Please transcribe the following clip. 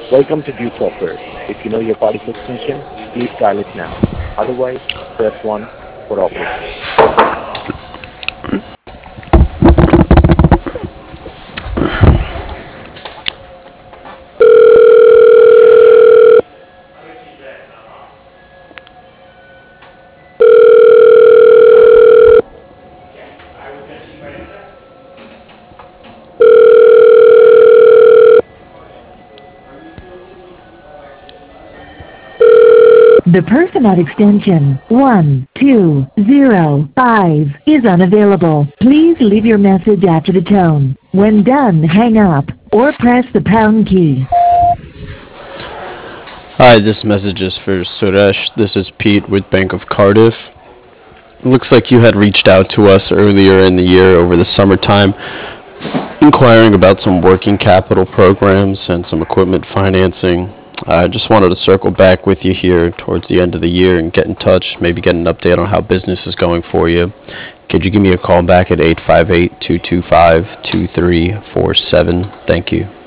Welcome to View Software. If you know your party's extension, please dial it now. Otherwise, press 1 for operator. The person at extension 1205 is unavailable. Please leave your message after the tone. When done, hang up or press the pound key. Hi, this message is for Suresh. This is Pete with Bank of Cardiff. It looks like you had reached out to us earlier in the year over the summertime, inquiring about some working capital programs and some equipment financing. I just wanted to circle back with you here towards the end of the year and get in touch, maybe get an update on how business is going for you. Could you give me a call back at 858-225-2347? Thank you.